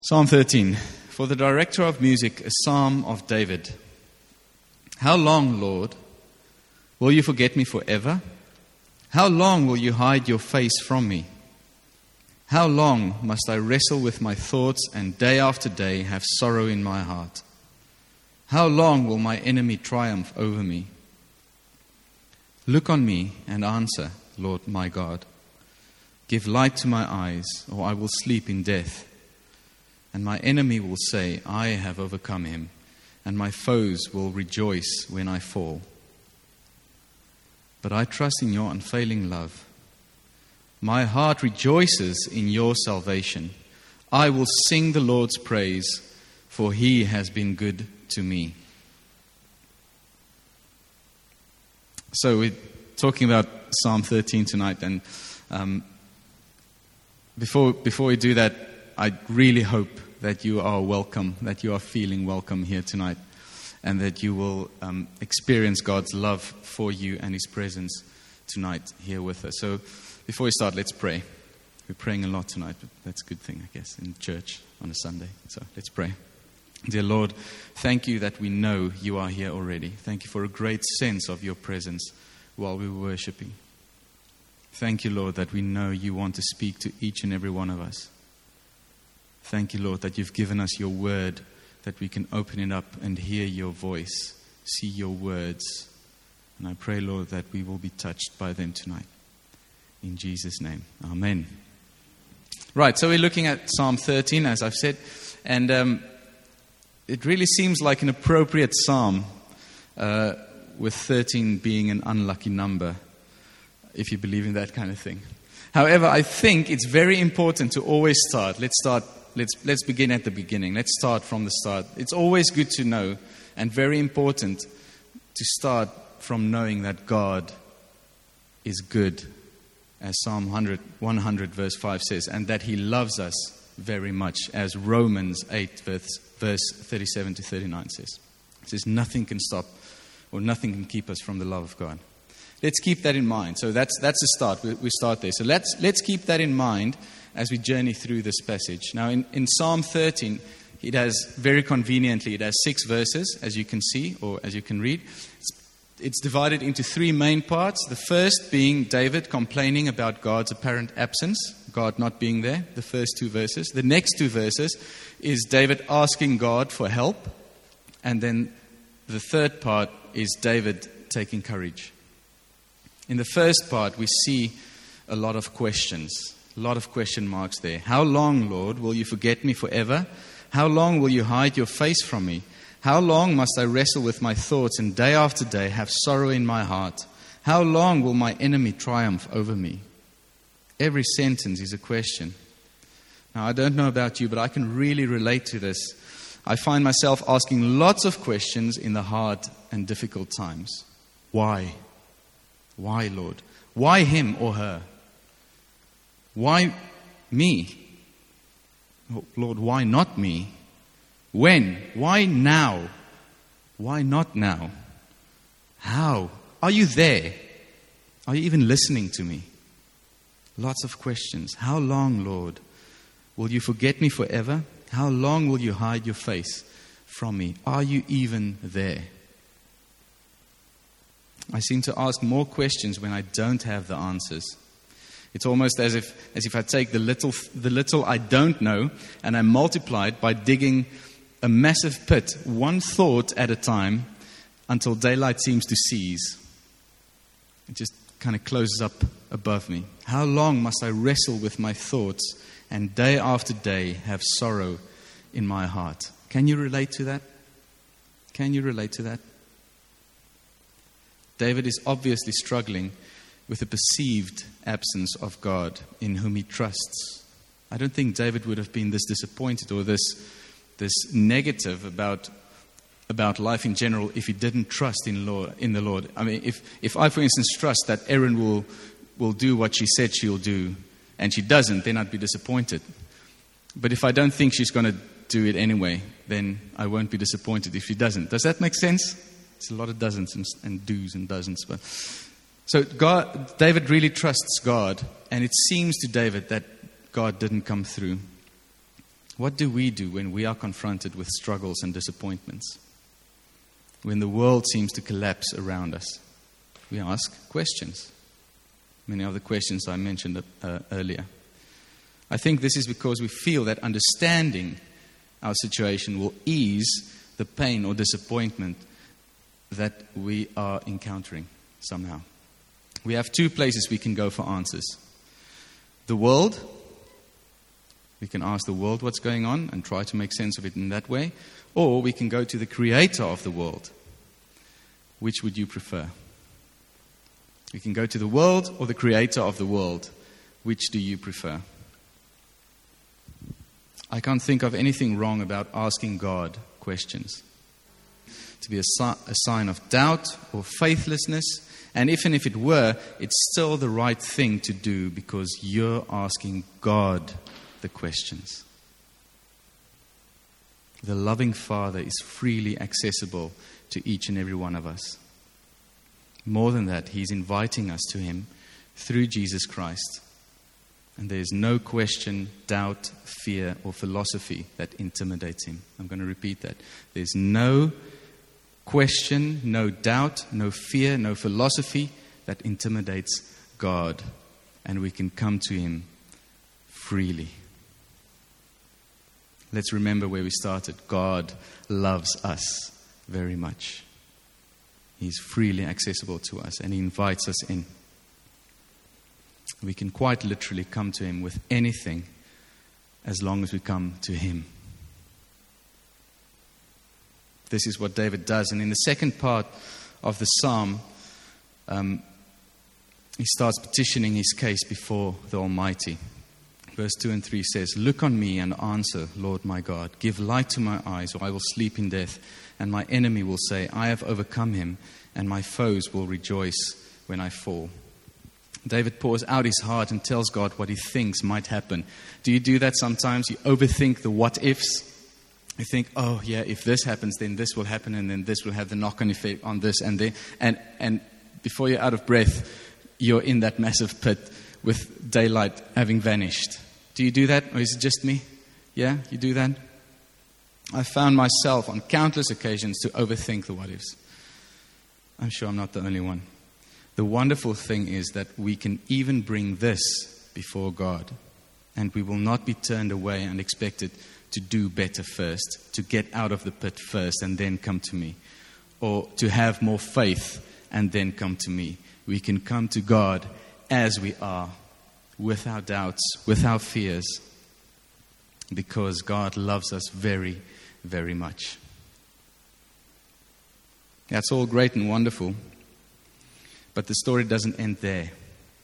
Psalm 13. For the director of music, a psalm of David. How long, Lord, will you forget me forever? How long will you hide your face from me? How long must I wrestle with my thoughts and day after day have sorrow in my heart? How long will my enemy triumph over me? Look on me and answer, Lord my God. Give light to my eyes, or I will sleep in death. And my enemy will say, I have overcome him, and my foes will rejoice when I fall. But I trust in your unfailing love. My heart rejoices in your salvation. I will sing the Lord's praise, for he has been good to me. So we're talking about Psalm 13 tonight, and before we do that, I really hope that you are welcome, that you are feeling welcome here tonight, and that you will experience God's love for you and His presence tonight here with us. So before we start, let's pray. We're praying a lot tonight, but that's a good thing, I guess, in church on a Sunday. So let's pray. Dear Lord, thank you that we know you are here already. Thank you for a great sense of your presence while we were worshiping. Thank you, Lord, that we know you want to speak to each and every one of us. Thank you, Lord, that you've given us your word, that we can open it up and hear your voice, see your words. And I pray, Lord, that we will be touched by them tonight. In Jesus' name, amen. Right, so we're looking at Psalm 13, as I've said, and it really seems like an appropriate psalm, with 13 being an unlucky number, if you believe in that kind of thing. However, I think it's very important to always start. Let's begin at the beginning. Let's start from the start. It's always good to know and very important to start from knowing that God is good, as Psalm 100 verse 5 says, and that He loves us very much, as Romans 8 verse 37 to 39 says. It says nothing can stop or nothing can keep us from the love of God. Let's keep that in mind. So that's the start. We start there. So let's keep that in mind as we journey through this passage. Now, in Psalm 13, it has, very conveniently, it has 6 verses, as you can see, or as you can read. It's divided into 3 main parts. The first being David complaining about God's apparent absence, God not being there, the first 2 verses. The next 2 verses is David asking God for help. And then the third part is David taking courage. In the first part, we see a lot of questions, a lot of question marks there. How long, Lord, will you forget me forever? How long will you hide your face from me? How long must I wrestle with my thoughts and day after day have sorrow in my heart? How long will my enemy triumph over me? Every sentence is a question. Now, I don't know about you, but I can really relate to this. I find myself asking lots of questions in the hard and difficult times. Why? Why, Lord? Why him or her? Why me? Lord, why not me? When? Why now? Why not now? How? Are you there? Are you even listening to me? Lots of questions. How long, Lord? Will you forget me forever? How long will you hide your face from me? Are you even there? I seem to ask more questions when I don't have the answers. It's almost as if I take the little I don't know and I multiply it by digging a massive pit, one thought at a time, until daylight seems to cease. It just kind of closes up above me. How long must I wrestle with my thoughts and day after day have sorrow in my heart? Can you relate to that? Can you relate to that? David is obviously struggling with a perceived absence of God in whom he trusts. I don't think David would have been this disappointed or this negative about life in general if he didn't trust in the Lord. I mean, if I, for instance, trust that Erin will do what she said she'll do and she doesn't, then I'd be disappointed. But if I don't think she's going to do it anyway, then I won't be disappointed if she doesn't. Does that make sense? It's a lot of dozens and do's and doesn't. So David really trusts God, and it seems to David that God didn't come through. What do we do when we are confronted with struggles and disappointments? When the world seems to collapse around us? We ask questions. Many of the questions I mentioned earlier. I think this is because we feel that understanding our situation will ease the pain or disappointment that we are encountering somehow. We have two places we can go for answers. The world. We can ask the world what's going on and try to make sense of it in that way. Or we can go to the creator of the world. Which would you prefer? We can go to the world or the creator of the world. Which do you prefer? I can't think of anything wrong about asking God questions. To be a sign of doubt or faithlessness. And even if it were, it's still the right thing to do because you're asking God the questions. The loving Father is freely accessible to each and every one of us. More than that, He's inviting us to Him through Jesus Christ. And there is no question, doubt, fear, or philosophy that intimidates Him. I'm going to repeat that. There's no question, no doubt, no fear, no philosophy that intimidates God. And we can come to Him freely. Let's remember where we started. God loves us very much. He's freely accessible to us and He invites us in. We can quite literally come to Him with anything as long as we come to Him. This is what David does. And in the second part of the psalm, he starts petitioning his case before the Almighty. Verse 2 and 3 says, "Look on me and answer, Lord my God. Give light to my eyes, or I will sleep in death. And my enemy will say, I have overcome him, and my foes will rejoice when I fall." David pours out his heart and tells God what he thinks might happen. Do you do that sometimes? You overthink the what-ifs. You think, oh yeah, if this happens, then this will happen, and then this will have the knock-on effect on this and then. And before you're out of breath, you're in that massive pit with daylight having vanished. Do you do that, or is it just me? Yeah, you do that? I found myself on countless occasions to overthink the what-ifs. I'm sure I'm not the only one. The wonderful thing is that we can even bring this before God, and we will not be turned away and expected to do better first, to get out of the pit first and then come to me, or to have more faith and then come to me. We can come to God as we are, with our doubts, with our fears, because God loves us very, very much. That's all great and wonderful. But the story doesn't end there.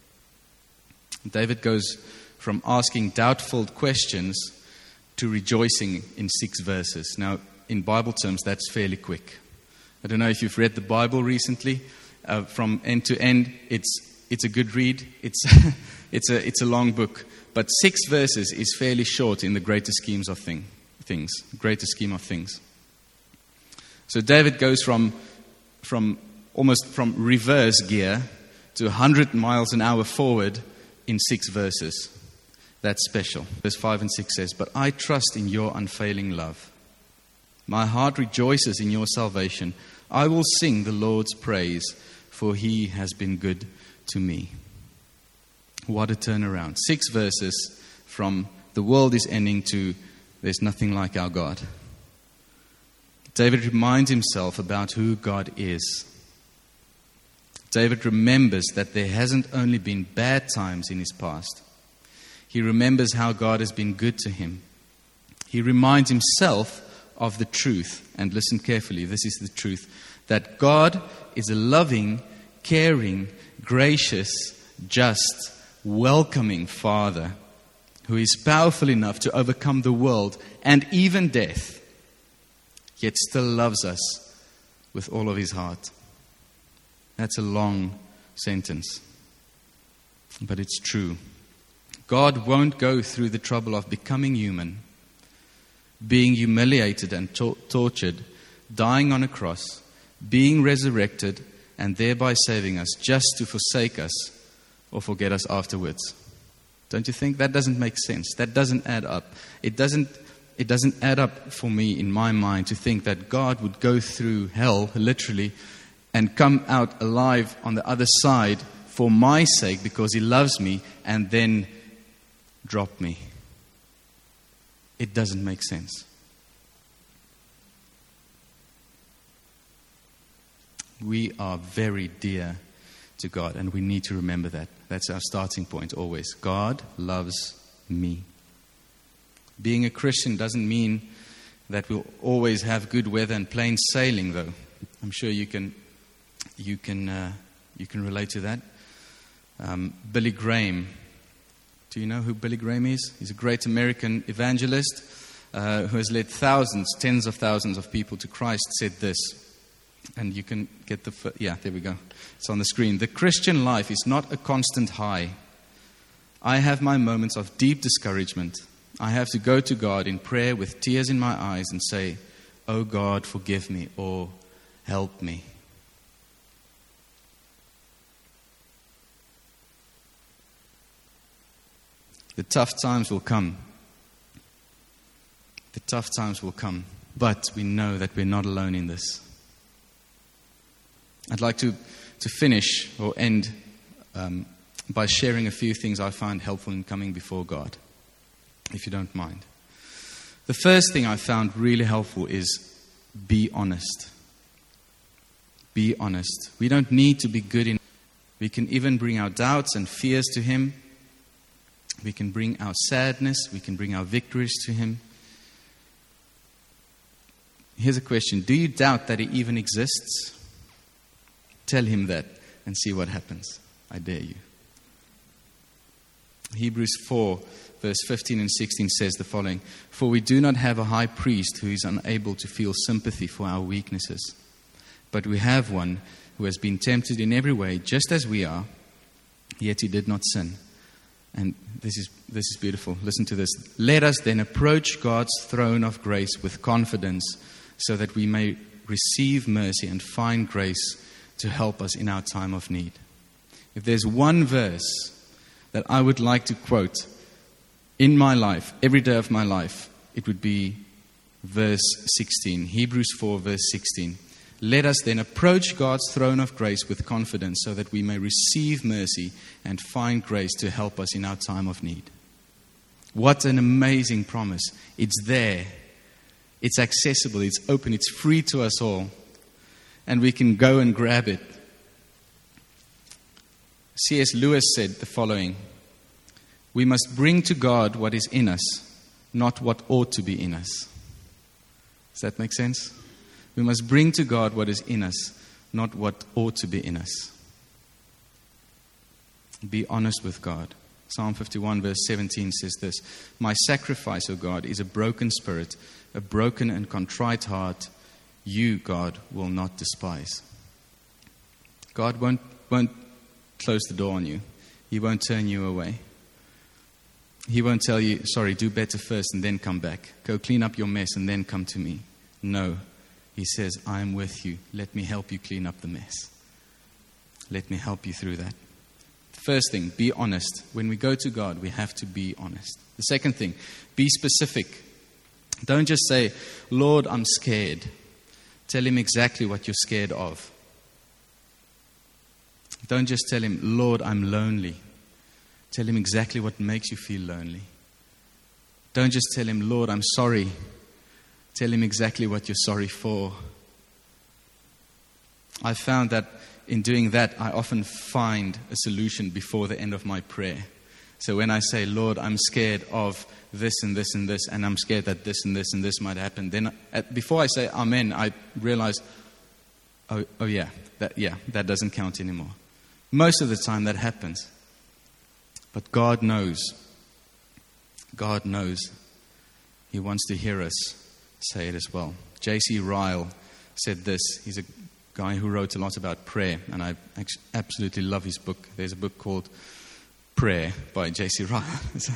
David goes from asking doubtful questions to rejoicing in 6 verses. Now, in Bible terms, that's fairly quick. I don't know if you've read the Bible recently. From end to end, it's a good read. It's a long book. But 6 verses is fairly short in the greater schemes of things. Greater scheme of things. So David goes from reverse gear to 100 miles an hour forward in 6 verses. That's special. Verse 5 and 6 says, "But I trust in your unfailing love. My heart rejoices in your salvation. I will sing the Lord's praise, for He has been good to me." What a turnaround. 6 verses from the world is ending to there's nothing like our God. David reminds himself about who God is. David remembers that there hasn't only been bad times in his past. He remembers how God has been good to him. He reminds himself of the truth, and listen carefully, this is the truth, that God is a loving, caring, gracious, just, welcoming Father who is powerful enough to overcome the world and even death, yet still loves us with all of His heart. That's a long sentence, but it's true. God won't go through the trouble of becoming human, being humiliated and tortured, dying on a cross, being resurrected, and thereby saving us, just to forsake us or forget us afterwards. Don't you think? That doesn't make sense. That doesn't add up. It doesn't it doesn't add up for me in my mind to think that God would go through hell, literally, and come out alive on the other side for my sake because He loves me, and then drop me. It doesn't make sense. We are very dear to God, and we need to remember that. That's our starting point always. God loves me. Being a Christian doesn't mean that we'll always have good weather and plain sailing, though. I'm sure you can relate to that. Billy Graham. Do you know who Billy Graham is? He's a great American evangelist who has led thousands, tens of thousands of people to Christ, said this. And you can get there we go. It's on the screen. The Christian life is not a constant high. I have my moments of deep discouragement. I have to go to God in prayer with tears in my eyes and say, "Oh God, forgive me," or "Help me." The tough times will come. The tough times will come. But we know that we're not alone in this. I'd like to finish or end by sharing a few things I find helpful in coming before God, if you don't mind. The first thing I found really helpful is be honest. Be honest. We don't need to be good enough. We can even bring our doubts and fears to Him. We can bring our sadness. We can bring our victories to Him. Here's a question. Do you doubt that He even exists? Tell Him that and see what happens. I dare you. Hebrews 4, verse 15 and 16 says the following: "For we do not have a high priest who is unable to feel sympathy for our weaknesses, but we have one who has been tempted in every way, just as we are, yet He did not sin." And this is beautiful. Listen to this. "Let us then approach God's throne of grace with confidence, so that we may receive mercy and find grace to help us in our time of need." If there's one verse that I would like to quote in my life, every day of my life, it would be verse 16. Hebrews 4, verse 16. "Let us then approach God's throne of grace with confidence, so that we may receive mercy and find grace to help us in our time of need." What an amazing promise. It's there. It's accessible. It's open. It's free to us all. And we can go and grab it. C.S. Lewis said the following: "We must bring to God what is in us, not what ought to be in us." Does that make sense? We must bring to God what is in us, not what ought to be in us. Be honest with God. Psalm 51 verse 17 says this: "My sacrifice, O God, is a broken spirit, a broken and contrite heart. You, God, will not despise." God won't close the door on you. He won't turn you away. He won't tell you, "Sorry, do better first and then come back. Go clean up your mess and then come to me." No. He says, "I am with you. Let me help you clean up the mess. Let me help you through that." First thing, be honest. When we go to God, we have to be honest. The second thing, be specific. Don't just say, "Lord, I'm scared." Tell Him exactly what you're scared of. Don't just tell Him, "Lord, I'm lonely." Tell Him exactly what makes you feel lonely. Don't just tell Him, "Lord, I'm sorry." Tell Him exactly what you're sorry for. I found that in doing that, I often find a solution before the end of my prayer. So when I say, "Lord, I'm scared of this and this and this, and I'm scared that this and this and this might happen," then before I say Amen, I realize, that doesn't count anymore. Most of the time that happens. But God knows. God knows. He wants to hear us say it as well. J.C. Ryle said this. He's a guy who wrote a lot about prayer, and I absolutely love his book. There's a book called Prayer by J.C. Ryle. It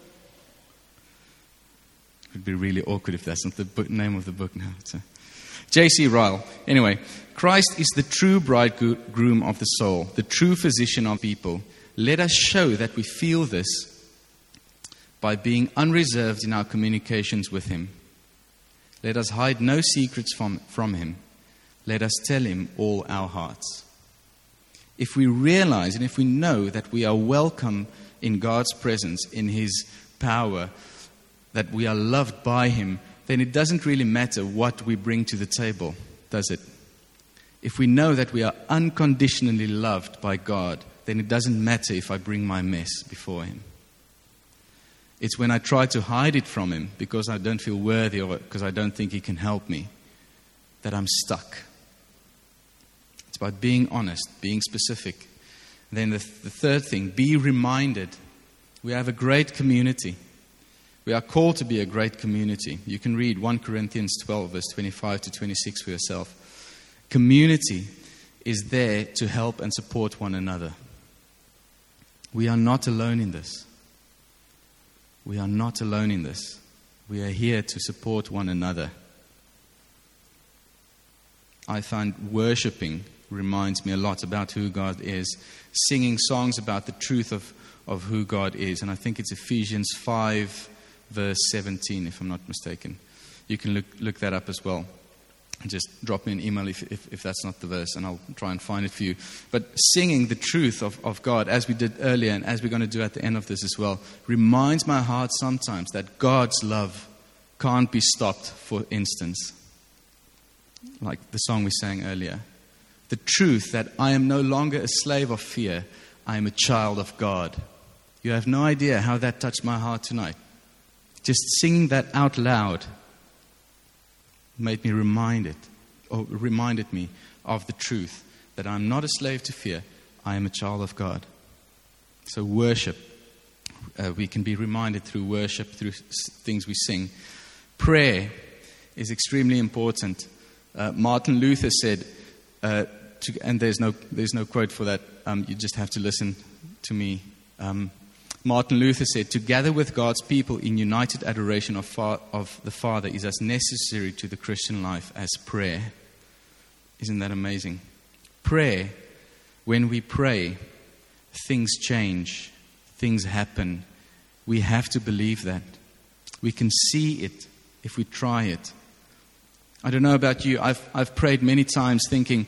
would be really awkward if that's not the name of the book now. J.C. Ryle. Anyway, "Christ is the true bridegroom of the soul, the true physician of people. Let us show that we feel this by being unreserved in our communications with Him. Let us hide no secrets from Him. Let us tell Him all our hearts. If we realize and if we know that we are welcome in God's presence, in His power, that we are loved by Him, then it doesn't really matter what we bring to the table, does it? If we know that we are unconditionally loved by God, then it doesn't matter if I bring my mess before Him. It's when I try to hide it from Him because I don't feel worthy of it, because I don't think He can help me, that I'm stuck. It's about being honest, being specific. And then the third thing, be reminded. We have a great community. We are called to be a great community. You can read 1 Corinthians 12, verse 25 to 26 for yourself. Community is there to help and support one another. We are not alone in this. We are not alone in this. We are here to support one another. I find worshiping reminds me a lot about who God is. Singing songs about the truth of who God is. And I think it's Ephesians 5, verse 17, if I'm not mistaken. You can look that up as well. Just drop me an email if that's not the verse, and I'll try and find it for you. But singing the truth of God, as we did earlier and as we're going to do at the end of this as well, reminds my heart sometimes that God's love can't be stopped, for instance. Like the song we sang earlier. The truth that I am no longer a slave of fear, I am a child of God. You have no idea how that touched my heart tonight. Just singing that out loud made me reminded me of the truth that I'm not a slave to fear, I am a child of God. So worship, we can be reminded through worship, through things we sing. Prayer is extremely important. Martin Luther said, and there's no quote for that, you just have to listen to me. Martin Luther said, to gather with God's people in united adoration of the Father is as necessary to the Christian life as prayer. Isn't that amazing? Prayer, when we pray, things change, things happen. We have to believe that. We can see it if we try it. I don't know about you, I've prayed many times thinking,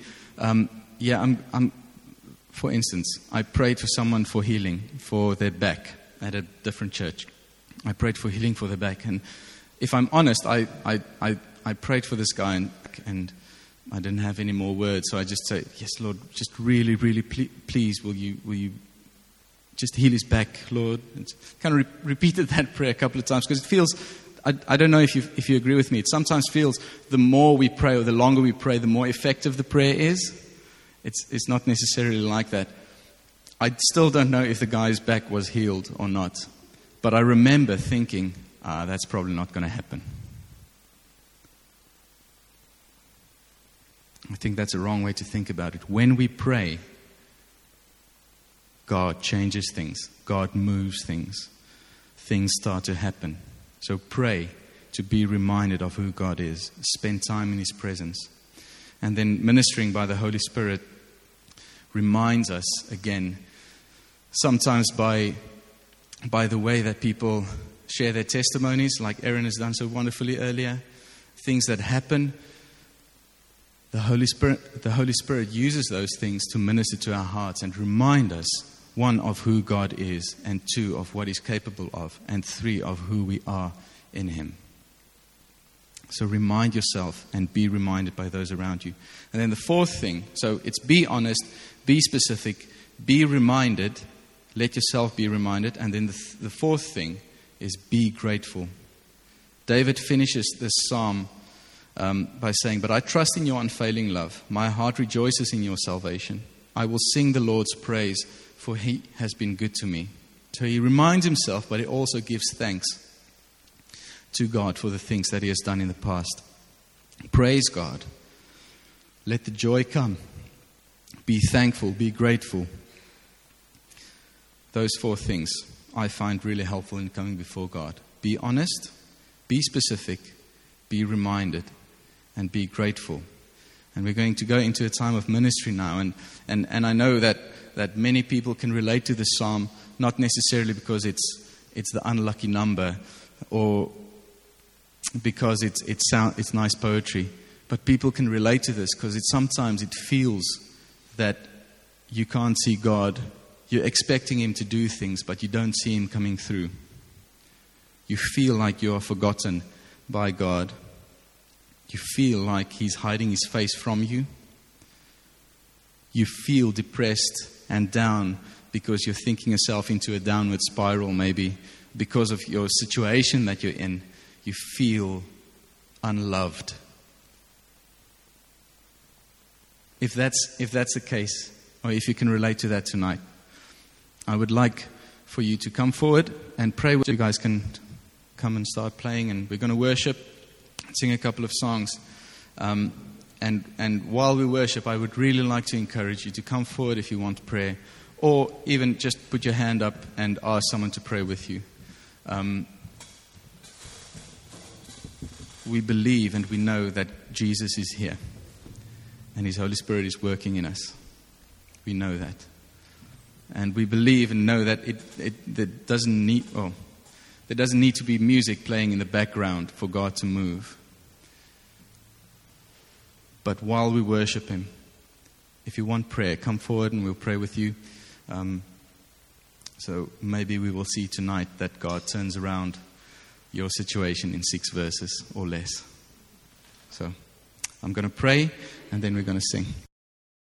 for instance, I prayed for someone for healing for their back at a different church. I prayed for healing for their back. And if I'm honest, I prayed for this guy and I didn't have any more words. So I just said, yes, Lord, just really, really please, will you just heal his back, Lord? And kind of repeated that prayer a couple of times because it feels, I don't know if you agree with me, it sometimes feels the more we pray or the longer we pray, the more effective the prayer is. It's not necessarily like that. I still don't know if the guy's back was healed or not. But I remember thinking, that's probably not going to happen. I think that's a wrong way to think about it. When we pray, God changes things. God moves things. Things start to happen. So pray to be reminded of who God is. Spend time in His presence. And then ministering by the Holy Spirit reminds us again, sometimes by the way that people share their testimonies, like Aaron has done so wonderfully earlier, things that happen. The Holy Spirit uses those things to minister to our hearts and remind us, one, of who God is, and two, of what He's capable of, and three, of who we are in Him. So remind yourself and be reminded by those around you. And then the fourth thing, so it's be honest, be specific, be reminded, let yourself be reminded. And then the fourth thing is be grateful. David finishes this psalm by saying, but I trust in your unfailing love. My heart rejoices in your salvation. I will sing the Lord's praise, for He has been good to me. So he reminds himself, but he also gives thanks to God for the things that He has done in the past. Praise God. Let the joy come. Be thankful. Be grateful. Those four things I find really helpful in coming before God. Be honest. Be specific. Be reminded. And be grateful. And we're going to go into a time of ministry now. And I know that many people can relate to this psalm, not necessarily because it's it's the unlucky number, or because it's nice poetry. But people can relate to this because sometimes it feels that you can't see God. You're expecting Him to do things, but you don't see Him coming through. You feel like you are forgotten by God. You feel like He's hiding His face from you. You feel depressed and down because you're thinking yourself into a downward spiral, maybe because of your situation that you're in. You feel unloved. If that's the case, or if you can relate to that tonight, I would like for you to come forward and pray. You guys can come and start playing, and we're going to worship, sing a couple of songs. And while we worship, I would really like to encourage you to come forward if you want prayer, or even just put your hand up and ask someone to pray with you. We believe and we know that Jesus is here and His Holy Spirit is working in us. We know that. And we believe and know that there doesn't need to be music playing in the background for God to move. But while we worship Him, if you want prayer, come forward and we'll pray with you. So maybe we will see tonight that God turns around your situation in 6 verses or less. So I'm going to pray and then we're going to sing.